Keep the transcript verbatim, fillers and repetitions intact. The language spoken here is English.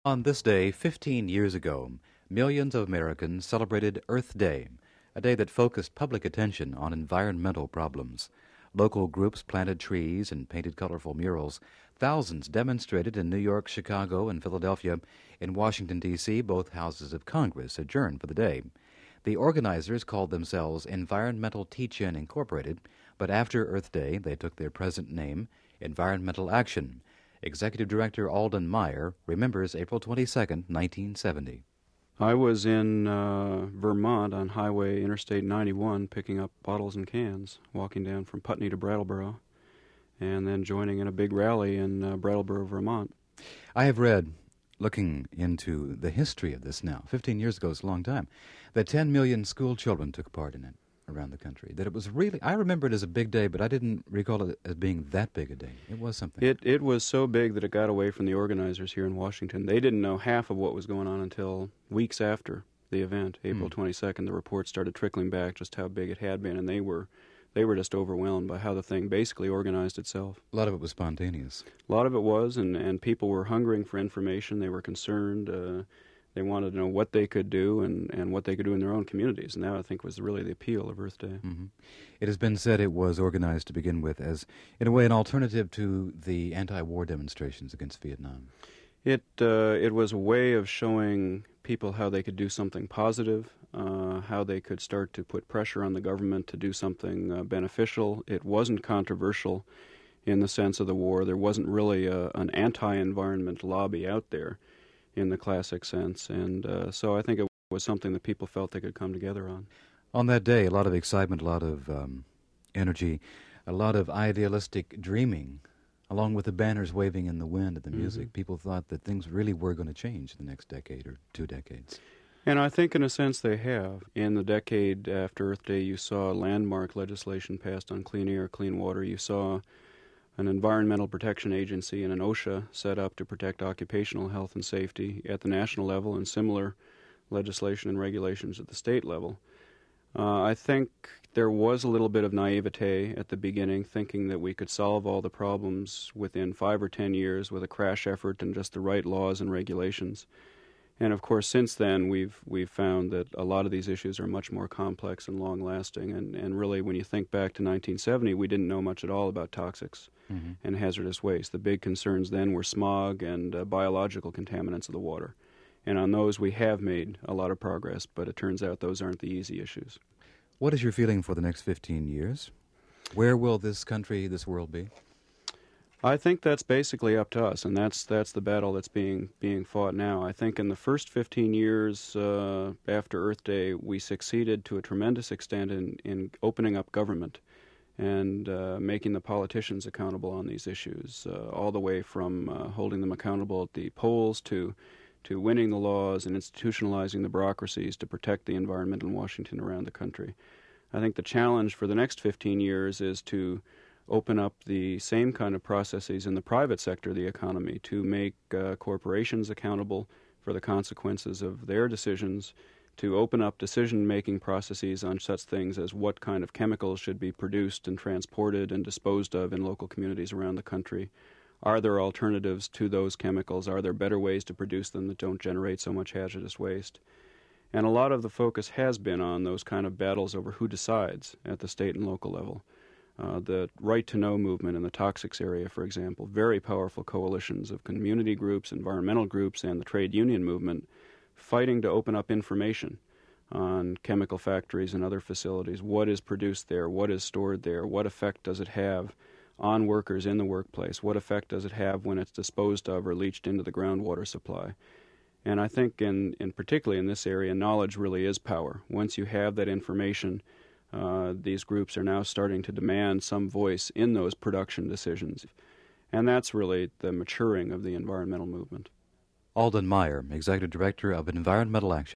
On this day, fifteen years ago, millions of Americans celebrated Earth Day, a day that focused public attention on environmental problems. Local groups planted trees and painted colorful murals. Thousands demonstrated in New York, Chicago, and Philadelphia. In Washington, D C, both houses of Congress adjourned for the day. The organizers called themselves Environmental Teach-In Incorporated, but after Earth Day, they took their present name, Environmental Action. Executive Director Alden Meyer remembers April twenty-second, nineteen seventy. I was in uh, Vermont on Highway Interstate ninety-one picking up bottles and cans, walking down from Putney to Brattleboro, and then joining in a big rally in uh, Brattleboro, Vermont. I have read, looking into the history of this now, fifteen years ago is a long time, that ten million school children took part in it around the country. That it was really, I remember it as a big day, but I didn't recall it as being that big a day. It was something. It it was so big that it got away from the organizers here in Washington. They didn't know half of what was going on until weeks after the event, April Hmm. twenty-second. The reports started trickling back just how big it had been, and they were they were just overwhelmed by how the thing basically organized itself. A lot of it was spontaneous. A lot of it was, and, and people were hungering for information. They were concerned. Uh, they wanted to know what they could do and, and what they could do in their own communities. And that, I think, was really the appeal of Earth Day. Hmm. It has been said it was organized to begin with as, in a way, an alternative to the anti-war demonstrations against Vietnam. It uh, it was a way of showing people how they could do something positive, uh, how they could start to put pressure on the government to do something uh, beneficial. It wasn't controversial in the sense of the war. There wasn't really a, an anti-environment lobby out there in the classic sense, and uh, so I think it was something that people felt they could come together on. On that day, a lot of excitement, a lot of um, energy, a lot of idealistic dreaming, along with the banners waving in the wind and the music. Mhm. People thought that things really were going to change the next decade or two decades. And I think in a sense they have. In the decade after Earth Day, you saw landmark legislation passed on clean air, clean water. You saw an Environmental Protection Agency and an OSHA set up to protect occupational health and safety at the national level, and similar legislation and regulations at the state level. Uh, I think there was a little bit of naivete at the beginning, thinking that we could solve all the problems within five or ten years with a crash effort and just the right laws and regulations. And of course, since then, we've we've found that a lot of these issues are much more complex and long-lasting. And, and really, when you think back to nineteen seventy, we didn't know much at all about toxics Mm-hmm. and hazardous waste. The big concerns then were smog and uh, biological contaminants of the water. And on those, we have made a lot of progress, but it turns out those aren't the easy issues. What is your feeling for the next fifteen years? Where will this country, this world be? I think that's basically up to us, and that's that's the battle that's being being fought now. I think in the first fifteen years uh, after Earth Day, we succeeded to a tremendous extent in, in opening up government and uh, making the politicians accountable on these issues, uh, all the way from uh, holding them accountable at the polls to to winning the laws and institutionalizing the bureaucracies to protect the environment in Washington around the country. I think the challenge for the next fifteen years is to open up the same kind of processes in the private sector of the economy to make uh, corporations accountable for the consequences of their decisions, to open up decision-making processes on such things as what kind of chemicals should be produced and transported and disposed of in local communities around the country. Are there alternatives to those chemicals? Are there better ways to produce them that don't generate so much hazardous waste? And a lot of the focus has been on those kind of battles over who decides at the state and local level. Uh, the Right to Know movement in the toxics area, for example, very powerful coalitions of community groups, environmental groups, and the trade union movement fighting to open up information on chemical factories and other facilities. What is produced there? What is stored there? What effect does it have on workers in the workplace? What effect does it have when it's disposed of or leached into the groundwater supply? And I think in, in particularly in this area, knowledge really is power. Once you have that information, uh, these groups are now starting to demand some voice in those production decisions. And that's really the maturing of the environmental movement. Alden Meyer, Executive Director of Environmental Action.